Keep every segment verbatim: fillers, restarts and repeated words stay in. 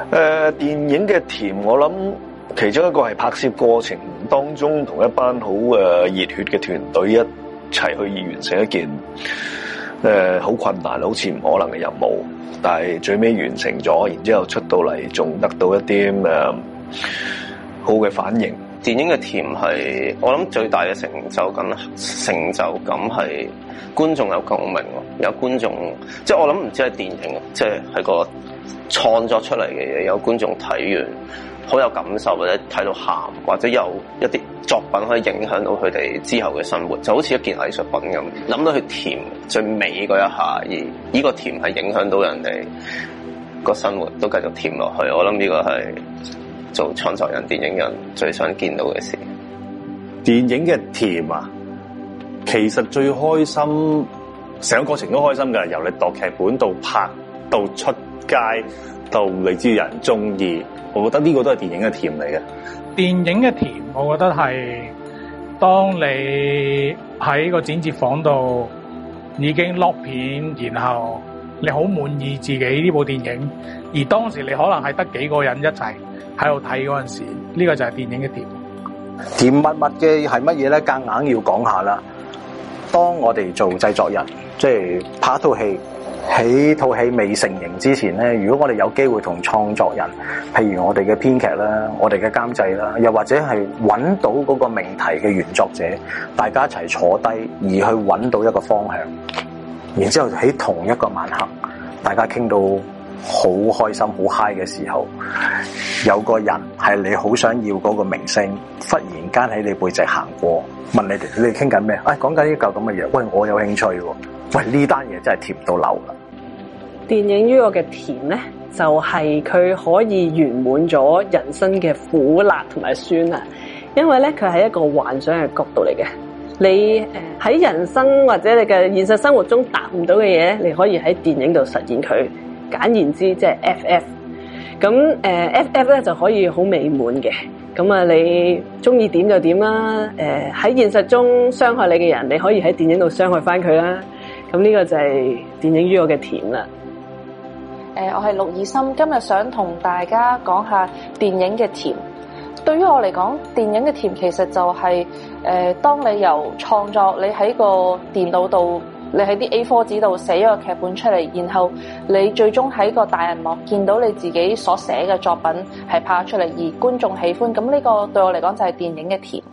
呃、電影嘅甜，我諗其中一個係拍攝過程當中同一班好誒熱血嘅團隊一齊去完成一件誒好、呃、困難好似唔可能嘅任務，但係最尾完成咗，然之後出到嚟仲得到一啲誒、呃、好嘅反應。 電影嘅甜係我諗最大嘅成就感，成就感係觀眾有共鳴，有觀眾即係我諗唔知係電影，即係係個創作出嚟嘅嘢，有觀眾睇完好有感受，或者睇到喊，或者有一啲作品可以影響到佢哋之後嘅生活，就好似一件藝術品咁。諗到佢甜最美嗰一下，而呢個甜係影響到人哋個生活，都繼續甜落去。我諗呢個係做創作人、電影人最想見到嘅事。 電影嘅甜啊，其實最開心，成個過程都開心㗎，由你度劇本到拍到出街到你知有人中意，我覺得呢個都係電影嘅甜嚟嘅。 電影嘅甜，我覺得係當你喺個剪接房度已經落片，然後你好滿意自己呢部電影，而當時你可能係得幾個人一齊喺度睇嗰陣時，呢、這個就係電影嘅甜。 甜蜜蜜嘅係乜嘢咧？夾硬要講下啦。當我哋做製作人，即係拍一套戲，喺套戲未成型之前咧，如果我哋有機會同創作人，譬如我哋嘅編劇啦、我哋嘅監製啦，又或者係揾到嗰個命題嘅原作者，大家一齊坐低而去揾到一個方向，然之後喺同一個晚黑，大家傾到好開心、好嗨嘅時候，有個人係你好想要嗰個明星，忽然間喺你背脊行過，問你哋你哋傾緊咩？哎，講緊呢嚿咁嘅嘢，喂，我有興趣喎。喂，呢單嘢真係甜到流啦！ 電影於我嘅甜咧，就係、是、佢可以圓滿咗人生嘅苦辣同埋酸啊！因為咧，佢係一個幻想嘅角度嚟嘅。你誒喺人生或者你嘅現實生活中達唔到嘅嘢，你可以喺電影度實現佢。簡言之，即係 F F。咁誒、呃、F F 咧就可以好美滿嘅。咁啊，你中意點就點啦。誒、呃、喺現實中傷害你嘅人，你可以喺電影度傷害翻佢啦。咁呢個就係電影於我嘅甜啦。 誒、呃，我係陸以心，今日想同大家講下電影嘅甜。對於我嚟講，電影嘅甜其實就係、是、誒、呃，當你由創作，你喺個電腦度，你喺啲 A 四 紙度寫咗個劇本出嚟，然後你最終喺個大銀幕見到你自己所寫嘅作品係拍出嚟，而觀眾喜歡，咁呢個對我嚟講就係電影嘅甜。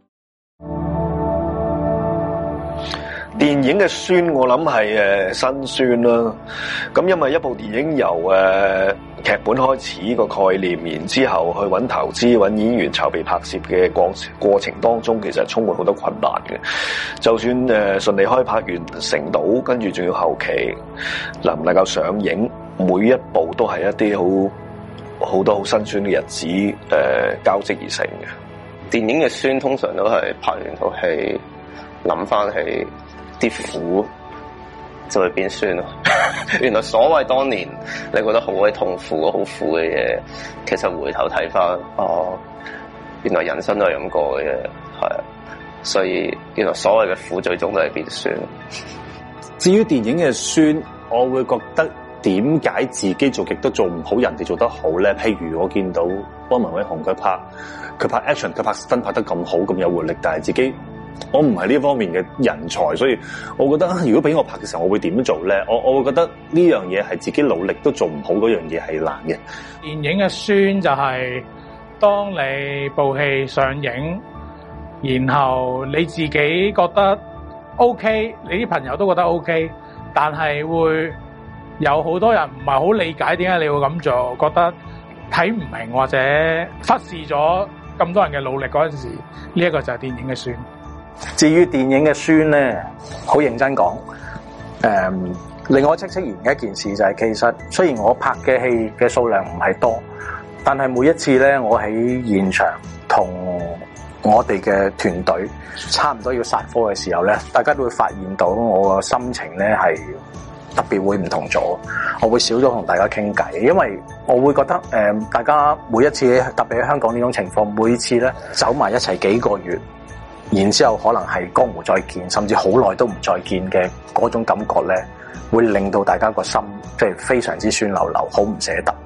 電影嘅酸，我諗係誒辛酸啦。咁因為一部電影由誒、呃、劇本開始個概念，然之後去揾投資、揾演員、籌備拍攝嘅過過程當中，其實充滿好多困難嘅。就算誒、呃、順利開拍完成到，跟住仲要後期能唔能夠上映，每一步都係一啲好好多好辛酸嘅日子誒、呃、交織而成嘅。 電影嘅酸通常都係拍完套戲諗翻起啲苦就會變酸咯。原來所謂當年你覺得好鬼痛苦、好苦嘅嘢，其實回頭睇翻，哦，原來人生都係咁過嘅，係，所以原來所謂嘅苦最終都係變酸。 至於電影嘅酸，我會覺得點解自己做極都做唔好，人哋做得好咧？譬如我見到汪文偉雄佢拍佢拍 action， 佢拍真拍得咁好咁有活力，但係自己我唔係呢方面嘅人才，所以我覺得如果俾我拍嘅時候，我會點做咧？我我會覺得呢樣嘢係自己努力都做唔好，嗰樣嘢係難嘅。 電影嘅酸就係當你部戲上映，然後你自己覺得 OK， 你啲朋友都覺得 OK， 但係會有好多人唔係好理解點解你會咁做，覺得睇唔明或者忽視咗咁多人嘅努力嗰陣時，呢一個就係電影嘅酸。 至於電影嘅酸咧，好認真講，誒、嗯，令我戚戚然嘅一件事就係、是，其實雖然我拍嘅戲嘅數量唔係多，但係每一次咧，我喺現場同我哋嘅團隊差唔多要殺科嘅時候咧，大家都會發現到我個心情咧係特別會唔同咗，我會少咗同大家傾偈，因為我會覺得誒、呃，大家每一次特別喺香港呢種情況，每次咧走埋一齊幾個月。然之後可能係江湖再見，甚至好耐都唔再見嘅嗰種感覺咧，會令到大家個心即係非常之酸溜溜，好唔捨得。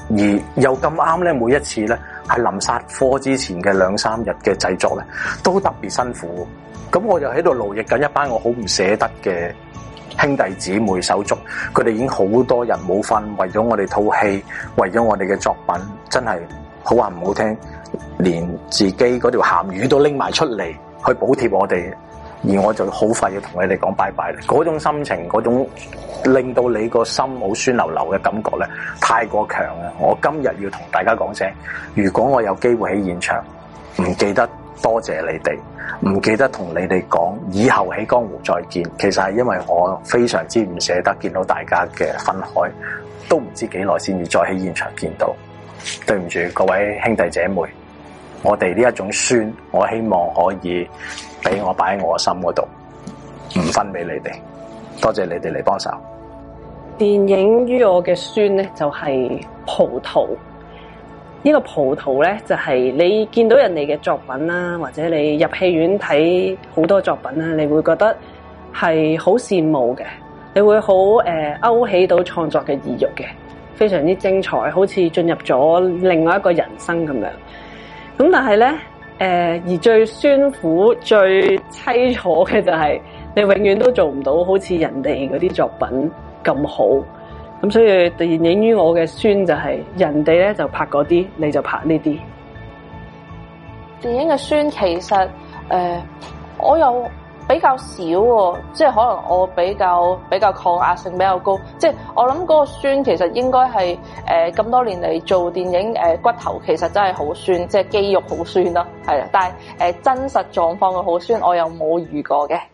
而又咁啱咧，每一次咧係臨殺科之前嘅兩三日嘅製作咧，都特別辛苦。咁我就喺度勞役緊一班我好唔捨得嘅兄弟姊妹手足，佢哋已經好多人冇瞓，為咗我哋套戲，為咗我哋嘅作品，真係好話唔好聽，連自己嗰條鹹魚都拎埋出嚟去補貼我哋，而我就好快要同你哋講拜拜。嗰種心情，嗰種令到你個心好酸溜溜嘅感覺咧，太過強啦！我今日要同大家講聲，如果我有機會喺現場，唔記得多謝你哋，唔記得同你哋講以後喺江湖再見，其實係因為我非常之唔捨得見到大家嘅分開，都唔知幾耐先至再喺現場見到。對唔住各位兄弟姐妹，我哋呢一種酸，我希望可以俾我擺喺我心嗰度，唔分俾你哋。多謝你哋嚟幫手。 電影於我嘅酸咧，就係葡萄。呢個葡萄咧，就係你見到人哋嘅作品啦，或者你入戲院睇好多作品啦，你會覺得係好羨慕嘅，你會好誒勾起到創作嘅意欲嘅，非常之精彩，好似進入咗另外一個人生咁樣。咁但係咧，誒、呃、而最酸苦、最淒楚嘅就係你永遠都做唔到好似人哋嗰啲作品咁好。咁所以電影於我嘅酸就係人哋咧就拍嗰啲，你就拍呢啲。 電影嘅酸其實誒、呃，我又比較少喎，即係可能我比較比較抗壓性比較高，即係我諗嗰個酸其實應該係誒咁多年嚟做電影誒、呃、骨頭其實真係好酸，即係肌肉好酸咯，係啦。但係誒、呃、真實狀況嘅好酸，我又冇遇過嘅。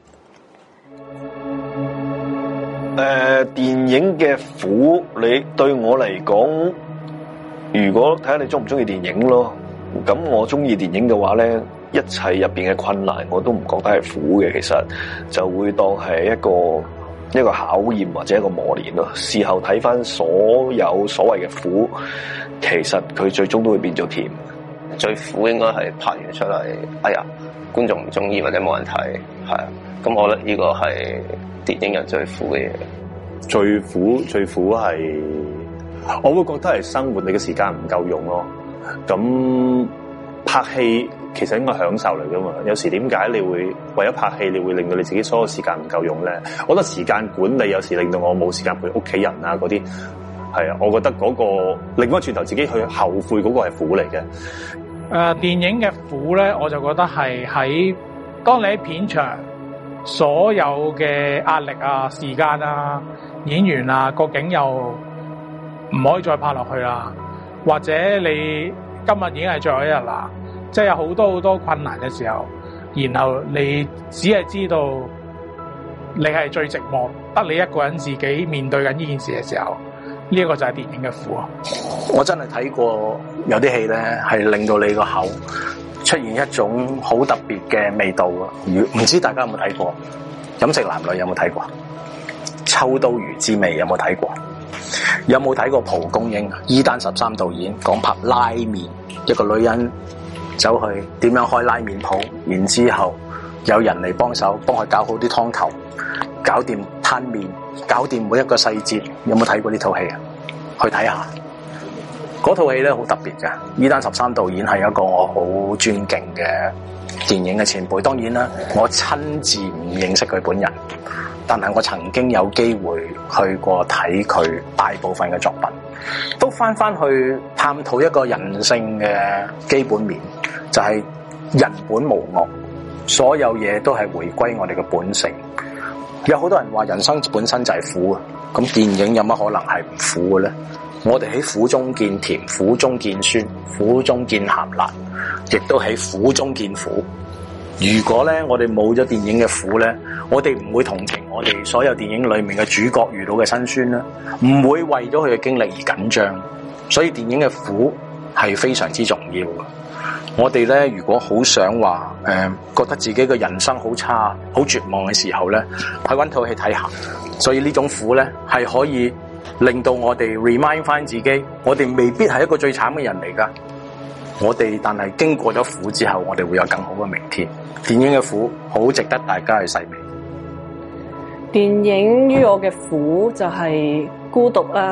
誒、呃，電影嘅苦，你對我嚟講，如果睇下你中唔中意電影咯。咁我中意電影嘅話咧，一切入邊嘅困難我都唔覺得係苦嘅，其實就會當係一個一個考驗或者一個磨練咯。事後睇翻所有所謂嘅苦，其實佢最終都會變做甜。 最苦應該係拍完出嚟，哎呀，觀眾唔中意或者冇人睇，係啊。咁我覺得呢個係電影人最苦嘅嘢。 最苦最苦係，我會覺得係生活你嘅時間唔夠用咯。咁拍戲其實應該享受嚟噶嘛。有時點解你會為咗拍戲，你會令到你自己所有時間唔夠用咧？我覺得時間管理有時令到我冇時間陪屋企人啊嗰啲，係啊。我覺得嗰、嗰個擰翻轉頭自己去後悔嗰個係苦嚟嘅。誒、 呃，電影嘅苦咧，我就覺得係喺當你喺片場所有嘅壓力啊、時間啊、演員啊、個景又唔可以再拍落去啦，或者你今日已經係最後一日啦，即係有好多好多困難嘅時候，然後你只係知道你係最寂寞，得你一個人自己面對緊呢件事嘅時候，呢、這、一個就係電影嘅苦啊！ 我真係睇過有啲戲咧，係令到你個口出現一種好特別嘅味道啊！唔知大家有冇睇過《飲食男女》？有冇睇過《秋刀魚之味》？有冇睇過？有冇睇過蒲公英？伊丹十三導演講拍拉麵，一個女人走去點樣開拉麵鋪，然之後有人嚟幫手，幫佢搞好啲湯頭，搞掂攤麵，搞掂每一個細節。有冇睇過呢套戲啊？去睇下。嗰套戲咧好特別㗎，伊丹十三導演係一個我好尊敬嘅電影嘅前輩。當然啦，我親自唔認識佢本人，但係我曾經有機會去過睇佢大部分嘅作品，都翻翻去探討一個人性嘅基本面，就係人本無惡，所有嘢都係回歸我哋嘅本性。有好多人話人生本身就係苦啊，咁電影有乜可能係唔苦嘅咧？我哋喺苦中見甜，苦中見酸，苦中見鹹辣，亦都喺苦中見苦。如果咧我哋冇咗電影嘅苦咧，我哋唔會同情我哋所有電影裏面嘅主角遇到嘅辛酸啦，唔會為咗佢嘅經歷而緊張。所以電影嘅苦係非常之重要嘅。我哋咧如果好想話誒、呃，覺得自己嘅人生好差、好絕望嘅時候咧，去搵套戲睇下。所以呢種苦咧係可以令到我哋 remind 翻自己，我哋未必係一個最慘嘅人嚟噶。我哋但係經過咗苦之後，我哋會有更好嘅明天。電影嘅苦好值得大家去細味。 電影於我嘅苦就係孤獨啦、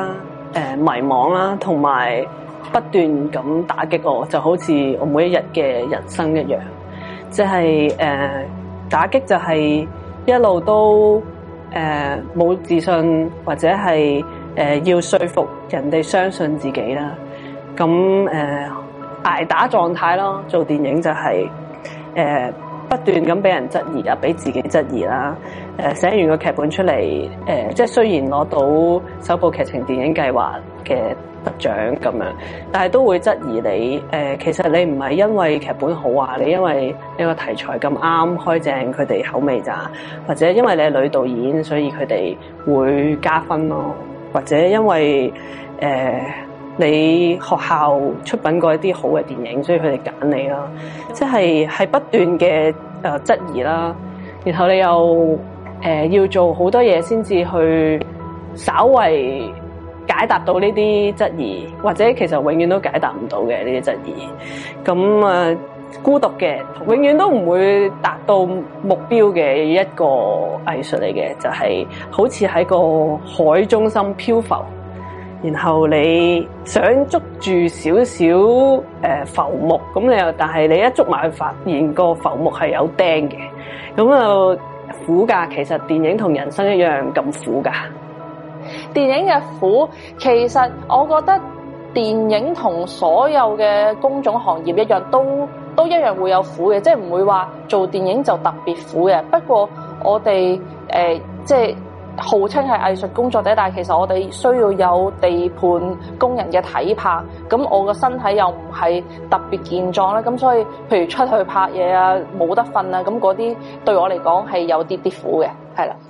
誒迷惘啦，同埋不斷咁打擊我，就好似我每一日嘅人生一樣。即係誒打擊就係一路都誒冇、呃、自信，或者係誒、呃、要說服人哋相信自己啦。咁誒、呃、捱打狀態咯，做電影就係、是、誒、呃、不斷咁俾人質疑啊，俾自己質疑啦。誒、呃、寫完個劇本出嚟，誒、呃、即係雖然攞到首部劇情電影計劃嘅得獎咁樣，但係都會質疑你。誒、呃，其實你唔係因為劇本好啊，你因為呢個題材咁啱開正佢哋口味咋，或者因為你係女導演，所以佢哋會加分咯，或者因為誒、呃、你學校出品過一啲好嘅電影，所以佢哋揀你啦。即係係不斷嘅誒質疑啦，然後你又誒、呃、要做好多嘢先至去稍為解答到呢啲質疑，或者其實永遠都解答唔到嘅呢啲質疑。咁啊、呃，孤獨嘅，永遠都唔會達到目標嘅一個藝術嚟嘅，就係、是、好似喺個海中心漂浮，然後你想捉住少少誒浮木，咁你又但係你一捉埋去發現個浮木係有釘嘅，咁啊苦噶。其實電影同人生一樣咁苦噶。 電影嘅苦，其實我覺得電影同所有嘅工種行業一樣，都都一樣會有苦嘅，即係唔會話做電影就特別苦嘅。不過我哋誒、呃、即係號稱係藝術工作者，但係其實我哋需要有地盤工人嘅體魄，咁我個身體又唔係特別健壯啦，咁所以譬如出去拍嘢啊，冇得瞓啊，咁嗰啲對我嚟講係有啲啲苦嘅，係啦。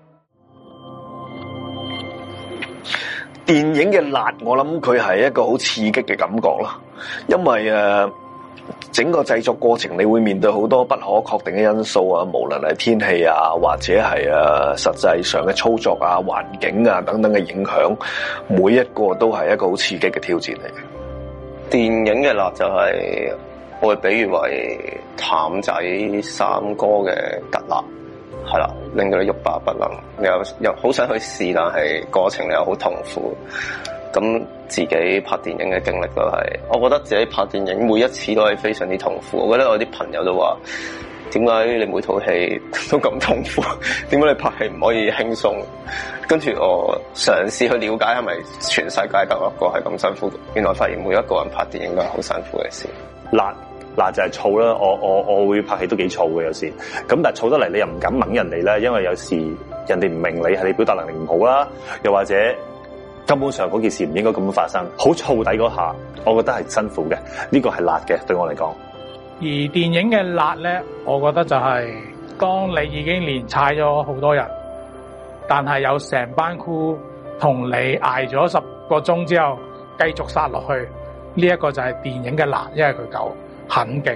電影嘅辣，我諗佢係一個好刺激嘅感覺啦，因為誒、呃、整個製作過程你會面對好多不可確定嘅因素啊，無論係天氣啊，或者係誒、啊、實際上嘅操作啊、環境啊等等嘅影響，每一個都係一個好刺激嘅挑戰嚟嘅。 電影嘅辣就係、是、我會比喻為譚仔三哥嘅特辣。係啦，令到你欲罷不能，你又又好想去試，但係過程你又好痛苦。咁自己拍電影嘅經歷都係，我覺得自己拍電影每一次都係非常之痛苦。我覺得我啲朋友都話，點解你每套戲都咁痛苦？點解你拍戲唔可以輕鬆？跟住我嘗試去了解係咪全世界得一個係咁辛苦？原來發現每一個人拍電影都係好辛苦嘅事。 辣辣就係燥啦，我我我會拍戲都幾燥嘅有時，咁但係燥得嚟你又唔敢掹人哋咧，因為有時人哋唔明你係你表達能力唔好啦，又或者根本上嗰件事唔應該咁樣發生，好燥底嗰下，我覺得係辛苦嘅，呢個係辣嘅對我嚟講。 而電影嘅辣咧，我覺得就係當你已經連踩咗好多人，但係有成班 crew 同你挨咗十個鐘之後繼續殺落去，呢一個就係電影嘅辣，因為佢夠很勁。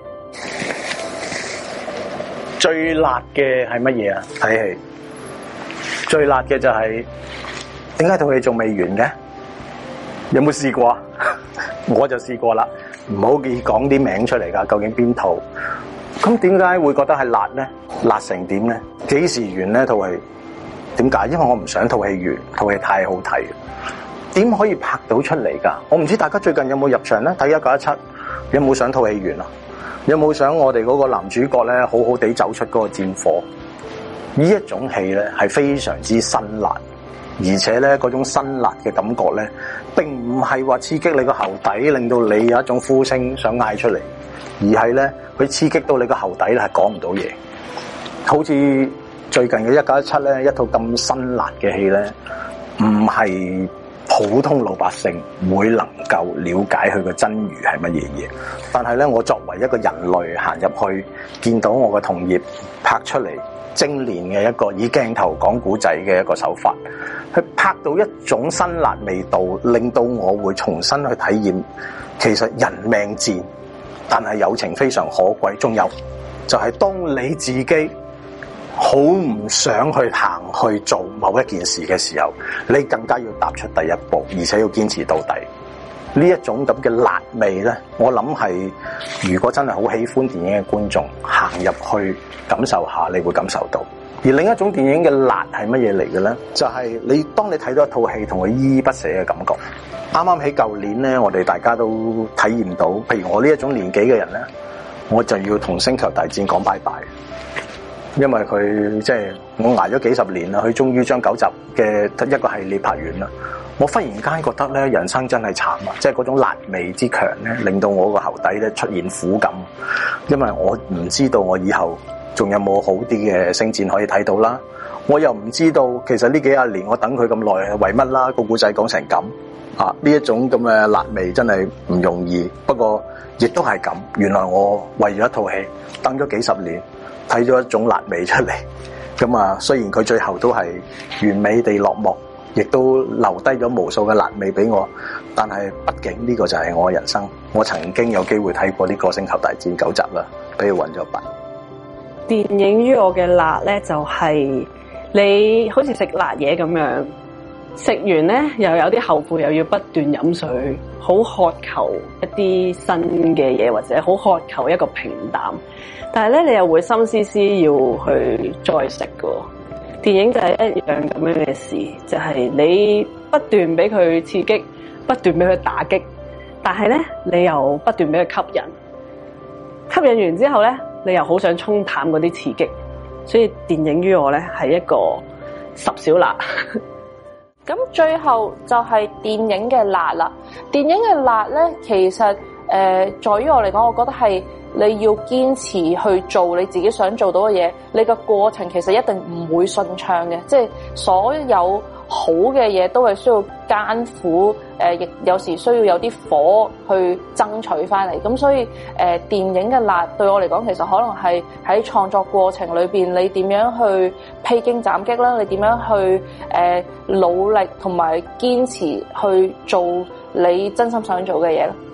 最辣嘅係乜嘢啊？睇戲最辣嘅就係點解套戲仲未完嘅？有冇試過啊？我就試過啦，唔好講啲名出嚟噶，究竟邊套？咁點解會覺得係辣咧？辣成點咧？幾時完呢套戲？點解？因為我唔想套戲完，套戲太好睇。點可以拍到出嚟噶？我唔知大家最近有冇入場咧睇一九一七？有冇想套戲完啊？有冇想我哋嗰個男主角咧好好地走出嗰個戰火？呢一種戲咧係非常之辛辣，而且咧嗰種辛辣嘅感覺咧，並唔係話刺激你個喉底，令到你有一種呼聲想嗌出嚟，而係咧佢刺激到你個喉底咧係講唔到嘢。好似最近嘅一九一七咧，一套咁辛辣嘅戲咧，唔係普通老百姓會能夠了解佢個真如係乜嘢嘢，但係咧，我作為一個人類行入去，見到我嘅同業拍出嚟精煉嘅一個以鏡頭講古仔嘅一個手法，去拍到一種辛辣味道，令到我會重新去體驗，其實人命賤，但係友情非常可貴。仲有就係當你自己好唔想去行去做某一件事嘅時候，你更加要踏出第一步，而且要堅持到底。呢一種咁嘅辣味咧，我諗係如果真係好喜歡電影嘅觀眾行入去感受下，你會感受到。 而另一種電影嘅辣係乜嘢嚟嘅咧？就係、是、你當你睇到一套戲同佢依依不捨嘅感覺。啱啱喺舊年咧，我哋大家都體驗到，譬如我呢一種年紀嘅人咧，我就要同星球大戰講拜拜，因為佢即係我捱咗幾十年啦，佢終於將九集嘅一個系列拍完啦。我忽然間覺得咧，人生真係慘啊！即係嗰種辣味之強咧，令到我個喉底咧出現苦感，因為我唔知道我以後仲有冇好啲嘅星戰可以睇到啦。我又唔知道其實呢幾廿年我等佢咁耐係為乜啦？個故仔講成咁啊！呢一種咁嘅辣味真係唔容易。不過亦都係咁，原來我為咗一套戲等咗幾十年，睇咗一種辣味出嚟。咁啊，雖然佢最後都係完美地落幕，亦都留低咗無數嘅辣味俾我，但係畢竟呢個就係我嘅人生。我曾經有機會睇過呢個星球大戰九集啦，俾佢搵咗筆。 電影於我嘅辣咧，就係、是、你好似食辣嘢咁樣，食完咧又有啲後悔，又要不斷飲水，好渴求一啲新嘅嘢，或者好渴求一個平淡。但係咧，你又會心思思要去再食㗎。電影就係一樣咁樣嘅事，就係、是、你不斷俾佢刺激，不斷俾佢打擊，但係咧你又不斷俾佢吸引，吸引完之後咧，你又好想沖淡嗰啲刺激，所以電影於我咧係一個十小辣。 咁最後就係電影嘅辣啦。電影嘅辣咧，其實誒、呃，在於我嚟講，我覺得係你要堅持去做你自己想做到嘅嘢，你個過程其實一定唔會順暢嘅，即係所有好嘅嘢都係需要艱苦，誒、呃，亦有時需要有啲火去爭取翻嚟。咁所以誒、呃，電影嘅辣對我嚟講，其實可能係喺創作過程裏邊，你點樣去披荊斬棘啦，你點樣去誒、呃、努力同埋堅持去做你真心想做嘅嘢啦。